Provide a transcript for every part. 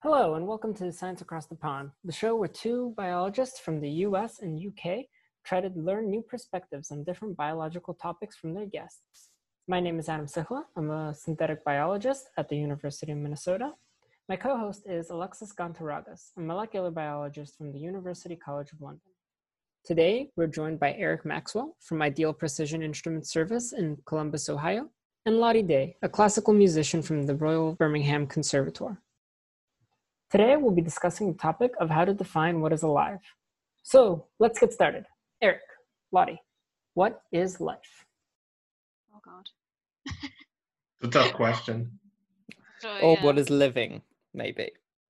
Hello, and welcome to Science Across the Pond, the show where two biologists from the US and UK try to learn new perspectives on different biological topics from their guests. My name is Adam Sihla. I'm a synthetic biologist at the University of Minnesota. My co-host is Alexis Gantaragas, a molecular biologist from the University College of London. Today, we're joined by Eric Maxwell from Ideal Precision Instrument Service in Columbus, Ohio, and Lottie Day, a classical musician from the Royal Birmingham Conservatoire. Today, we'll be discussing the topic of how to define what is alive. So let's get started. Eric, Lottie, what is life? Oh, God. It's a tough question. Or what is living, maybe?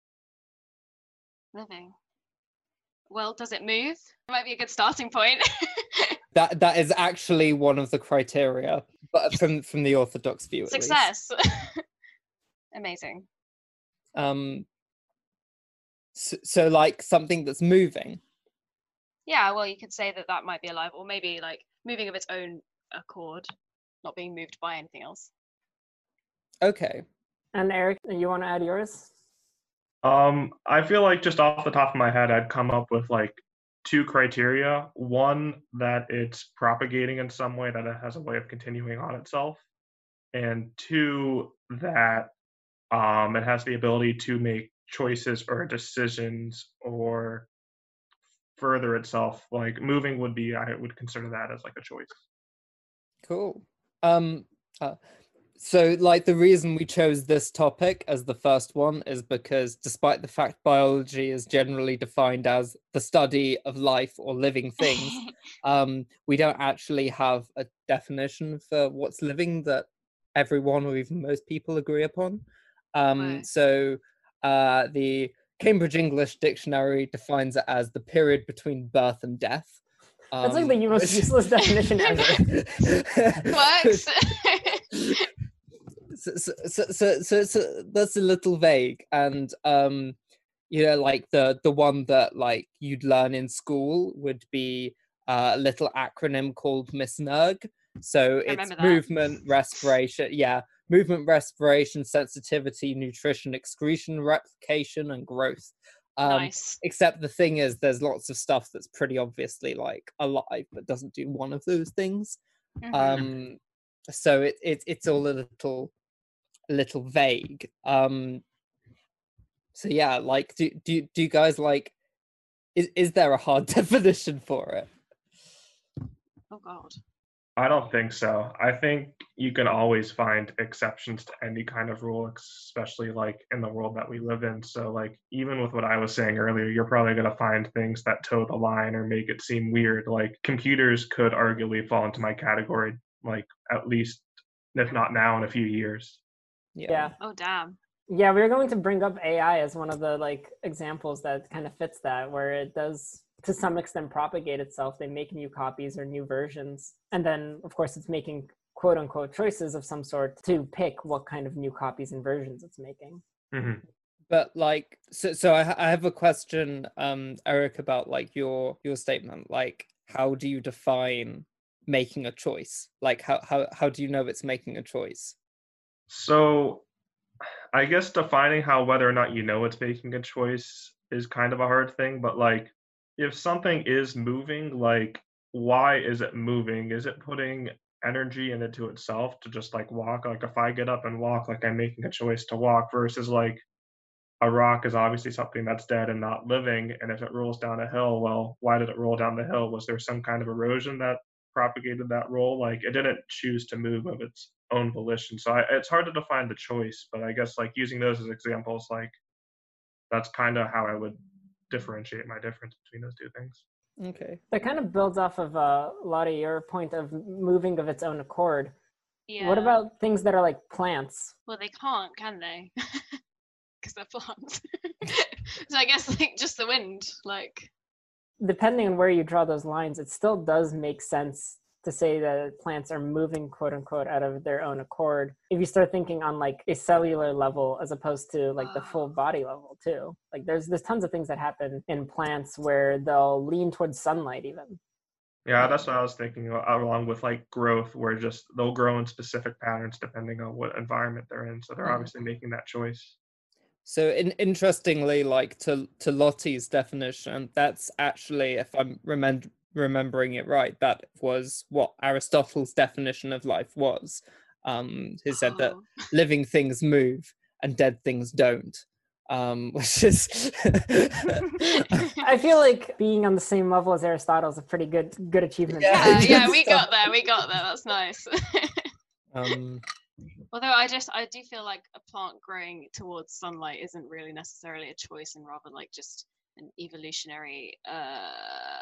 Living. Well, does it move? It might be a good starting point. That is actually one of the criteria, but from the orthodox view, at least. Success. Amazing. So like something that's moving. Yeah, well, you could say that might be alive, or maybe like moving of its own accord, not being moved by anything else. Okay. And Eric, you want to add yours? I feel like just off the top of my head, I'd come up with like two criteria. One, that it's propagating in some way, that it has a way of continuing on itself. And two, that it has the ability to make choices or decisions or further itself. Like moving would be, I would consider that as like a choice. Cool. So like the reason we chose this topic as the first one is because despite the fact biology is generally defined as the study of life or living things, we don't actually have a definition for what's living that everyone or even most people agree upon. So the Cambridge English Dictionary defines it as the period between birth and death. That's like the most useless definition ever. Works. So that's a little vague, and like the one that like you'd learn in school would be a little acronym called MISNERG. So it's movement, respiration, movement, respiration, sensitivity, nutrition, excretion, replication, and growth. Nice. Except the thing is, there's lots of stuff that's pretty obviously like alive, but doesn't do one of those things. Mm-hmm. So it's all a little vague. So yeah, like do you guys like? Is there a hard definition for it? Oh God. I don't think so. I think you can always find exceptions to any kind of rule, especially like in the world that we live in. So like even with what I was saying earlier, you're probably going to find things that toe the line or make it seem weird. Like computers could arguably fall into my category, like at least if not now, in a few years. Yeah. Oh damn. Yeah, we were going to bring up AI as one of the like examples that kind of fits that, where it does to some extent propagate itself. They make new copies or new versions, and then of course it's making quote unquote choices of some sort to pick what kind of new copies and versions it's making. Mm-hmm. But like, so I have a question, Eric, about like your statement. Like, how do you define making a choice? Like, how do you know it's making a choice? So I guess defining how whether or not you know it's making a choice is kind of a hard thing, but like if something is moving, like why is it moving? Is it putting energy into itself to just like walk? Like if I get up and walk, like I'm making a choice to walk versus like a rock is obviously something that's dead and not living. And if it rolls down a hill, well, why did it roll down the hill? Was there some kind of erosion that propagated that roll? Like it didn't choose to move of its own volition. So it's hard to define the choice, but I guess like using those as examples, like that's kind of how I would differentiate my difference between those two things. Okay. That kind of builds off of Lottie, your point of moving of its own accord. Yeah. What about things that are like plants? Well, they can't, can they? Because they're plants. So I guess like just the wind, like. Depending on where you draw those lines, it still does make sense to say that plants are moving quote unquote out of their own accord. If you start thinking on like a cellular level as opposed to like the full body level too. Like there's tons of things that happen in plants where they'll lean towards sunlight even. Yeah, that's what I was thinking, along with like growth, where just they'll grow in specific patterns depending on what environment they're in. So they're obviously making that choice. So interestingly, like to Lottie's definition, that's actually, if I'm remembering it right, that was what Aristotle's definition of life was. He said that Oh. living things move and dead things don't. Which is I feel like being on the same level as Aristotle is a pretty good achievement. Yeah, we got there. That's nice. Although I do feel like a plant growing towards sunlight isn't really necessarily a choice, and rather like just an evolutionary I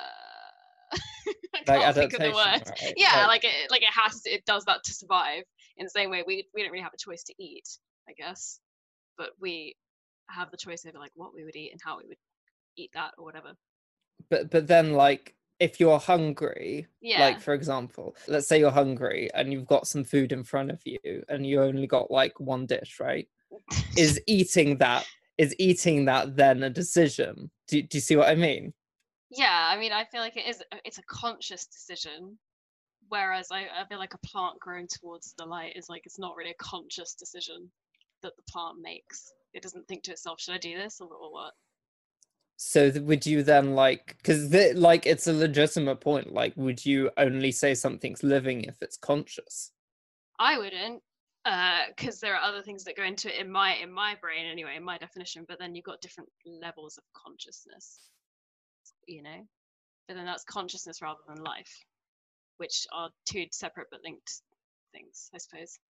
like can't think of the adaptation, word. right? Yeah, it does that to survive. In the same way, we don't really have a choice to eat, I guess, but we have the choice over like what we would eat and how we would eat that or whatever. But then, like, if you're hungry, Yeah. like for example, let's say you're hungry and you've got some food in front of you and you only got like one dish, right? Is eating that then a decision? Do you see what I mean? Yeah, I mean, I feel like it's a conscious decision, whereas I feel like a plant growing towards the light is like, it's not really a conscious decision that the plant makes. It doesn't think to itself, should I do this or what? So would you then like, because like it's a legitimate point, like would you only say something's living if it's conscious? I wouldn't, because there are other things that go into it in my brain anyway, in my definition. But then you've got different levels of consciousness, you know. But then that's consciousness rather than life, which are two separate but linked things, I suppose.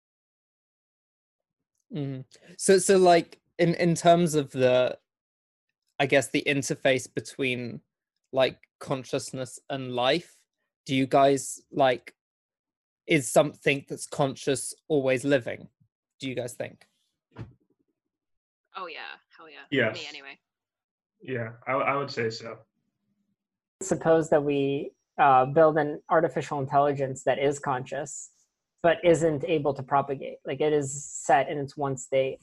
So like in terms of the, I guess, the interface between like consciousness and life, do you guys like, is something that's conscious always living? Do you guys think? Oh yeah, hell yeah. Yes. Me anyway. Yeah, I would say so. Suppose that we build an artificial intelligence that is conscious, but isn't able to propagate. Like it is set in its one state.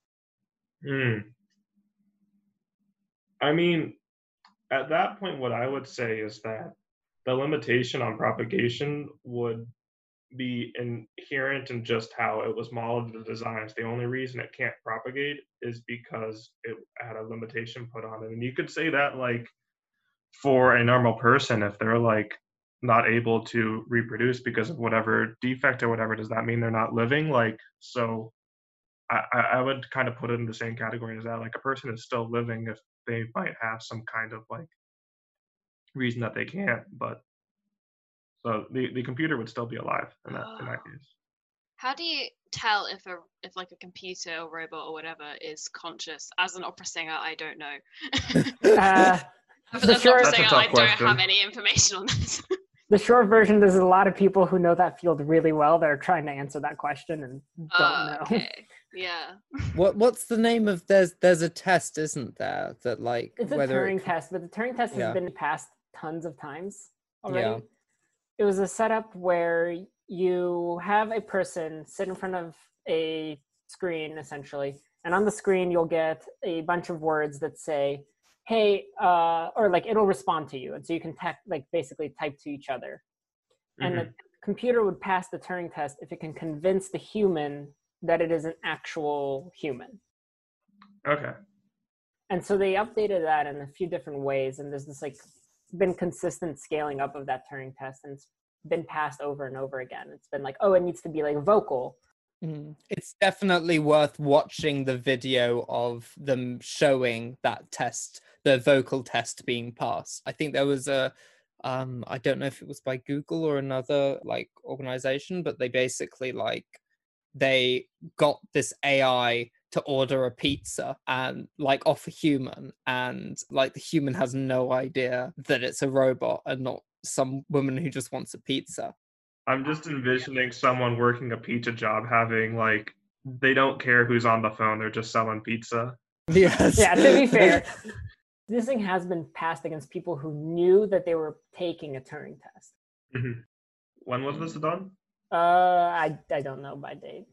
I mean, at that point, what I would say is that the limitation on propagation would be inherent in just how it was modeled in the designs. The only reason it can't propagate is because it had a limitation put on it. And you could say that like for a normal person, if they're like not able to reproduce because of whatever defect or whatever, does that mean they're not living? Like, so I would kind of put it in the same category as that. Like a person is still living if they might have some kind of like reason that they can't, but so the computer would still be alive in that case. How do you tell if like a computer or robot or whatever is conscious? As an opera singer, I don't know. The As an short, opera singer, I don't question. have any information on this. the short version, there's a lot of people who know that field really well that are trying to answer that question and don't know. Okay. Yeah. What's the name of, there's a test, isn't there, that like It's a Turing test, but the Turing test has been passed tons of times already. Yeah. It was a setup where you have a person sit in front of a screen, essentially, and on the screen you'll get a bunch of words that say, hey, or like it'll respond to you. And so you can basically type to each other. And the computer would pass the Turing test if it can convince the human that it is an actual human. Okay. And so they updated that in a few different ways. And there's this like been consistent scaling up of that Turing test, and it's been passed over and over again. It's been like, oh, it needs to be like vocal. It's definitely worth watching the video of them showing that test, the vocal test being passed. I think there was a, I don't know if it was by Google or another like organization, but they basically like, they got this AI to order a pizza and like off a human, and like the human has no idea that it's a robot and not some woman who just wants a pizza. I'm just envisioning someone working a pizza job having like, they don't care who's on the phone, they're just selling pizza. Yes. Yeah, to be fair, this thing has been passed against people who knew that they were taking a Turing test. When was this done? I don't know by date.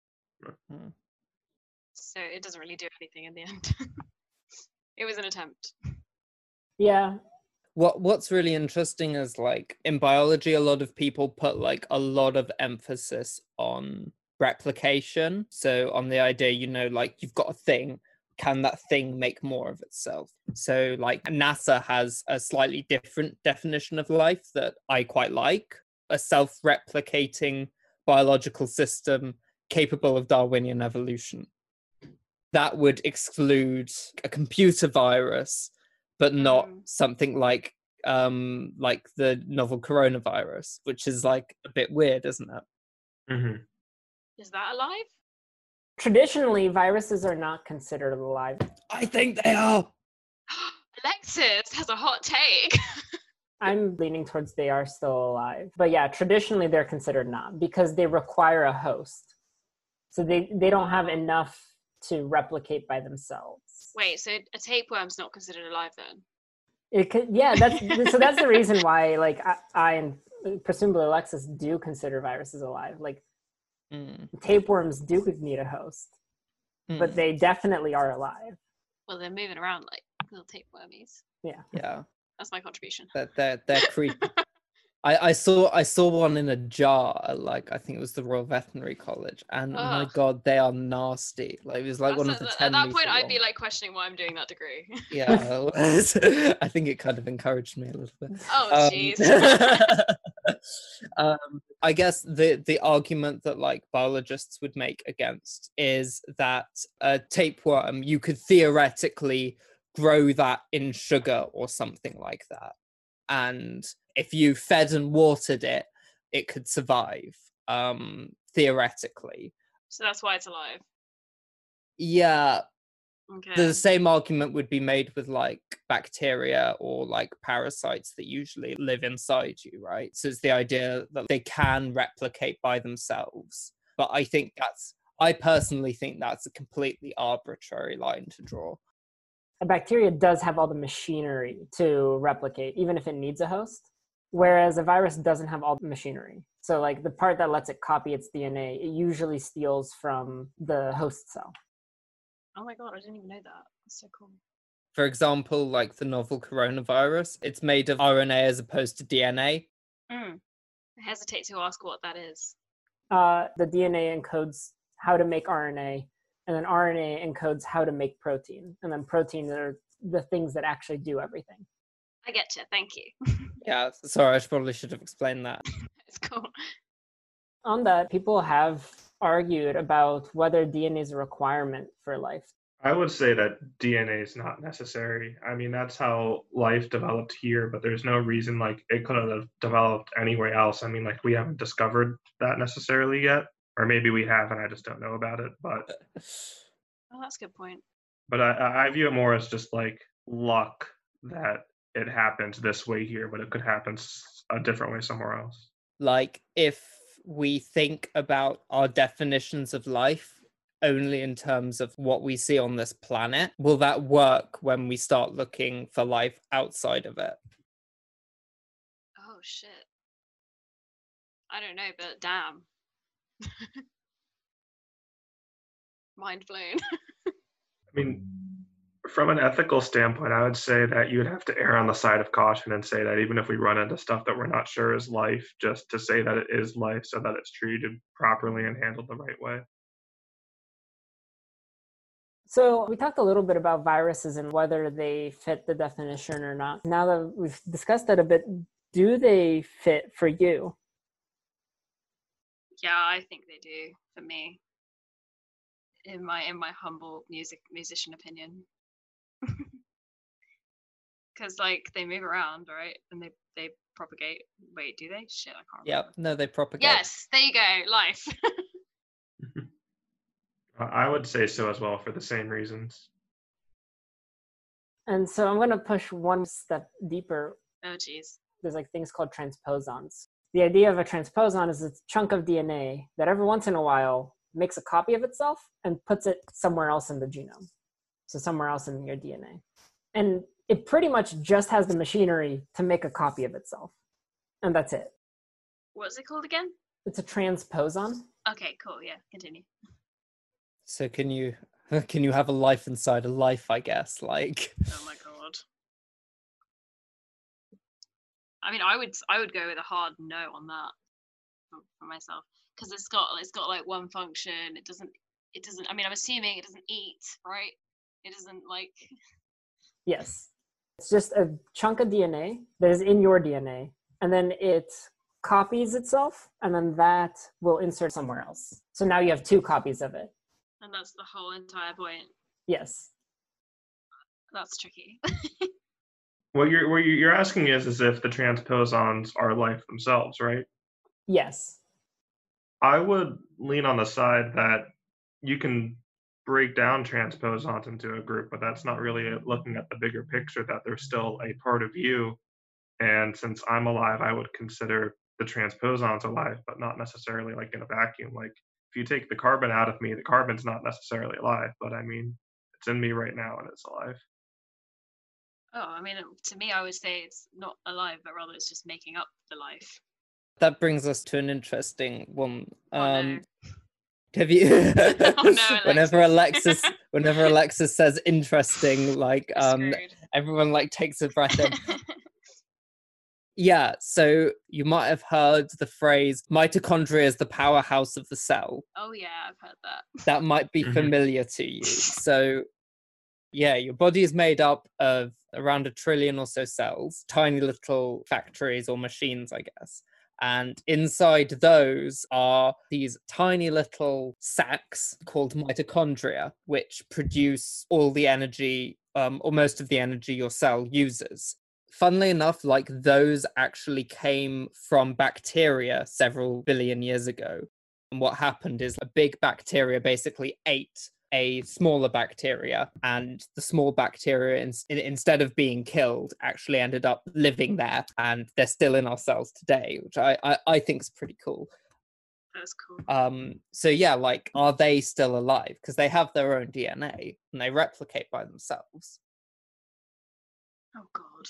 So it doesn't really do anything in the end. It was an attempt. Yeah. What's really interesting is like in biology, a lot of people put like a lot of emphasis on replication. So on the idea, you know, like you've got a thing, can that thing make more of itself? So like NASA has a slightly different definition of life that I quite like: a self-replicating biological system capable of Darwinian evolution. That would exclude a computer virus, but not something like the novel coronavirus, which is like a bit weird, isn't it? Mm-hmm. Is that alive? Traditionally, viruses are not considered alive. I think they are. Alexis has a hot take. I'm leaning towards they are still alive. But yeah, traditionally they're considered not, because they require a host. So they don't have enough to replicate by themselves. Wait, so a tapeworm's not considered alive then? It could, yeah, that's so that's the reason why like I and presumably Alexis do consider viruses alive. Like tapeworms do need a host, but they definitely are alive. Well, they're moving around like little tapewormies. Yeah. That's my contribution. They're creepy. I saw one in a jar at, like, I think it was the Royal Veterinary College, and my god, they are nasty. Like, it was like one of the 10 at that point, I'd long. be like questioning why I'm doing that degree. Yeah, I think it kind of encouraged me a little bit. Oh jeez. I guess the argument that like biologists would make against is that a tapeworm, you could theoretically grow that in sugar or something like that, and if you fed and watered it, it could survive, theoretically. So that's why it's alive. Yeah. Okay. The same argument would be made with like bacteria or like parasites that usually live inside you, right? So it's the idea that they can replicate by themselves. But I personally think that's a completely arbitrary line to draw. A bacteria does have all the machinery to replicate, even if it needs a host. Whereas a virus doesn't have all the machinery. So like the part that lets it copy its DNA, it usually steals from the host cell. Oh my god, I didn't even know that. That's so cool. For example, like the novel coronavirus, it's made of RNA as opposed to DNA. I hesitate to ask what that is. The DNA encodes how to make RNA, and then RNA encodes how to make protein. And then protein are the things that actually do everything. I get you. Thank you. Yeah, sorry, I probably should have explained that. It's cool. On that, people have argued about whether DNA is a requirement for life. I would say that DNA is not necessary. I mean, that's how life developed here, but there's no reason like it couldn't have developed anywhere else. I mean, like we haven't discovered that necessarily yet, or maybe we have and I just don't know about it. But Oh, that's a good point. But I view it more as just like luck that it happens this way here, but it could happen a different way somewhere else. Like, if we think about our definitions of life only in terms of what we see on this planet, will that work when we start looking for life outside of it? Oh shit. I don't know, but damn. Mind blown. I mean, from an ethical standpoint, I would say that you would have to err on the side of caution and say that even if we run into stuff that we're not sure is life, just to say that it is life so that it's treated properly and handled the right way. So we talked a little bit about viruses and whether they fit the definition or not. Now that we've discussed that a bit, do they fit for you? Yeah, I think they do for me. In my humble musician opinion. Because like they move around, right? And they propagate. Wait, do they? Shit, I can't remember. Yep, no, they propagate. Yes, there you go. Life. I would say so as well for the same reasons. And so I'm going to push one step deeper. Oh, geez. There's like things called transposons. The idea of a transposon is a chunk of DNA that every once in a while makes a copy of itself and puts it somewhere else in the genome. So somewhere else in your DNA. And it pretty much just has the machinery to make a copy of itself. And that's it. What's it called again? It's a transposon. Okay, cool. Yeah, continue. So can you have a life inside a life, I guess, like. Oh my god. I mean, I would go with a hard no on that for myself, because it's got like one function. It doesn't. I mean, I'm assuming it doesn't eat, right? It isn't like. Yes. It's just a chunk of DNA that is in your DNA, and then it copies itself, and then that will insert somewhere else. So now you have 2 copies of it. And that's the whole entire point. Yes. That's tricky. What you're asking is if the transposons are life themselves, right? Yes. I would lean on the side that you can break down transposons into a group, but that's not really looking at the bigger picture that they're still a part of you. And since I'm alive, I would consider the transposons alive, but not necessarily like in a vacuum. Like if you take the carbon out of me, the carbon's not necessarily alive, but I mean, it's in me right now and it's alive. Oh, I mean, to me, I would say it's not alive, but rather it's just making up the life. That brings us to an interesting one. Oh, no. Have you Oh, no, whenever Alexis says interesting, like Screwed. everyone like takes a breath in. Yeah, so you might have heard the phrase mitochondria is the powerhouse of the cell. Oh yeah, I've heard that. That might be familiar to you. So yeah, your body is made up of around 1 trillion or so cells, tiny little factories or machines, I guess. And inside those are these tiny little sacs called mitochondria, which produce all the energy, or most of the energy your cell uses. Funnily enough, like those actually came from bacteria several billion years ago. And what happened is a big bacteria basically ate a smaller bacteria, and the small bacteria, instead of being killed, actually ended up living there, and they're still in our cells today, which I think is pretty cool. That's cool. So yeah, like, are they still alive? Because they have their own DNA and they replicate by themselves. Oh God.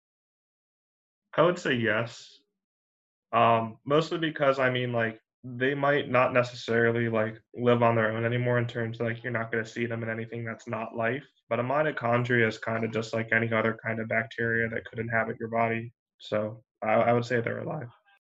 I would say yes. Mostly because I mean, like, they might not necessarily like live on their own anymore in terms of like you're not going to see them in anything that's not life. But a mitochondria is kind of just like any other kind of bacteria that could inhabit your body. So I would say they're alive.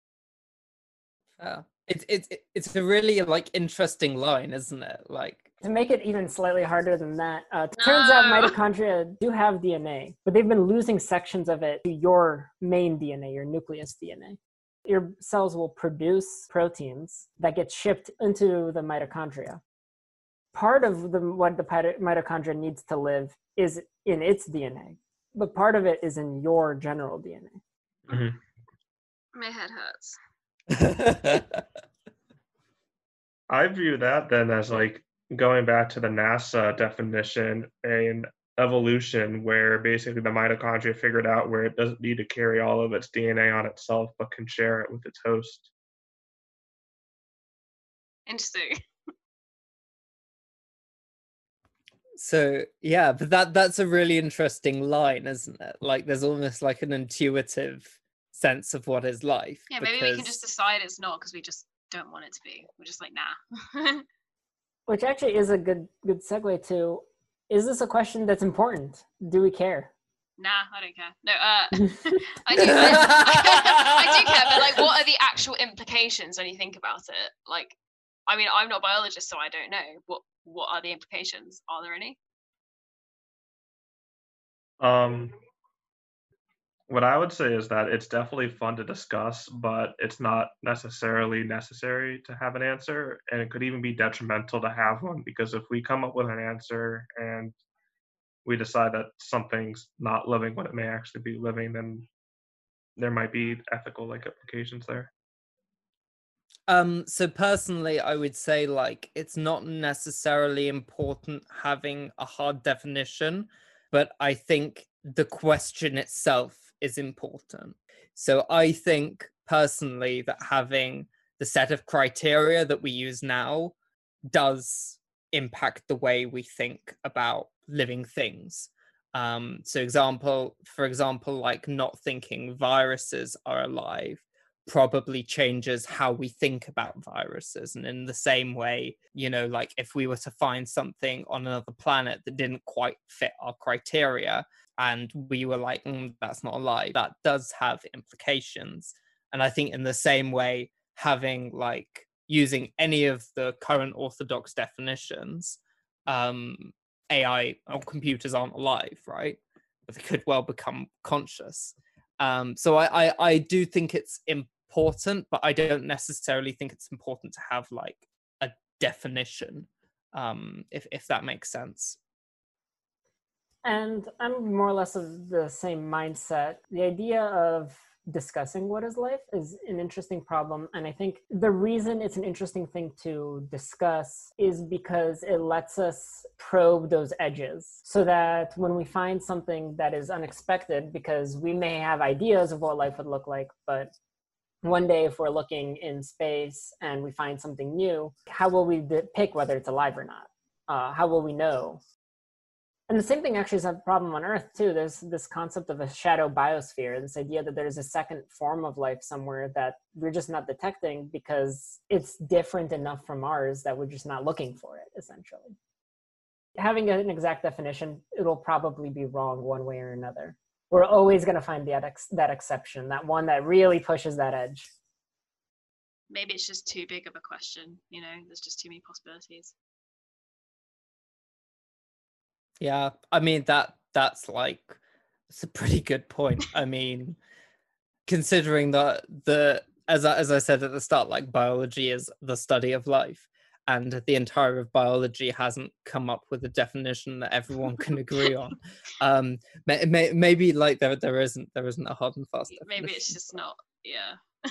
It's a really like interesting line, isn't it? Like, To make it even slightly harder than that, turns out mitochondria do have DNA, but they've been losing sections of it to your main DNA, your nucleus DNA. Your cells will produce proteins that get shipped into the mitochondria. Part of what the mitochondria needs to live is in its DNA, but part of it is in your general DNA. Mm-hmm. My head hurts. I view that then as like going back to the NASA definition in evolution, where basically the mitochondria figured out where it doesn't need to carry all of its DNA on itself, but can share it with its host. Interesting. So yeah, but that's a really interesting line, isn't it? Like, there's almost like an intuitive sense of what is life. Yeah, maybe we can just decide it's not because we just don't want it to be. We're just like, nah. Which actually is a good segue to, is this a question that's important? Do we care? Nah, I don't care. No, I do. I do care, but like, what are the actual implications when you think about it? Like, I mean, I'm not a biologist, so I don't know. What are the implications? Are there any? What I would say is that it's definitely fun to discuss, but it's not necessarily necessary to have an answer, and it could even be detrimental to have one, because if we come up with an answer and we decide that something's not living when it may actually be living, then there might be ethical like implications there. So personally, I would say like it's not necessarily important having a hard definition, but I think the question itself is important. So I think personally that having the set of criteria that we use now does impact the way we think about living things. For example, like not thinking viruses are alive probably changes how we think about viruses. And in the same way, you know, like if we were to find something on another planet that didn't quite fit our criteria and we were like, that's not alive, that does have implications. And I think in the same way, having like using any of the current orthodox definitions AI or computers aren't alive, right? But they could well become conscious. So I do think it's important, but I don't necessarily think it's important to have like a definition, if that makes sense. And I'm more or less of the same mindset. The idea of discussing what is life is an interesting problem. And I think the reason it's an interesting thing to discuss is because it lets us probe those edges so that when we find something that is unexpected, because we may have ideas of what life would look like, but one day if we're looking in space and we find something new, how will we pick whether it's alive or not? How will we know? And the same thing actually is a problem on Earth too. There's this concept of a shadow biosphere, this idea that there's a second form of life somewhere that we're just not detecting because it's different enough from ours that we're just not looking for it, essentially. Having an exact definition, it'll probably be wrong one way or another. We're always going to find that exception, that one that really pushes that edge. Maybe it's just too big of a question, there's just too many possibilities. Yeah, I mean that's like, it's a pretty good point. I mean, considering that as I said at the start, like biology is the study of life, and the entire of biology hasn't come up with a definition that everyone can agree on. Maybe like there isn't a hard and fast definition. Maybe it's just not. Yeah.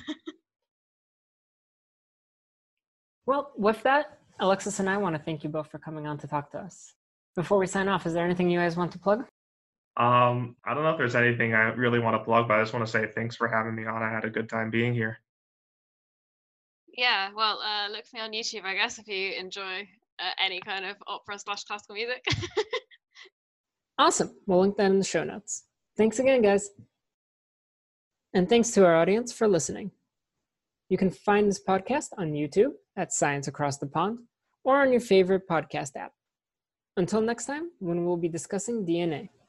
Well, with that, Alexis and I want to thank you both for coming on to talk to us. Before we sign off, is there anything you guys want to plug? I don't know if there's anything I really want to plug, but I just want to say thanks for having me on. I had a good time being here. Yeah, well, look for me on YouTube, I guess, if you enjoy any kind of opera/classical music. Awesome. We'll link that in the show notes. Thanks again, guys. And thanks to our audience for listening. You can find this podcast on YouTube at Science Across the Pond or on your favorite podcast app. Until next time, when we'll be discussing DNA.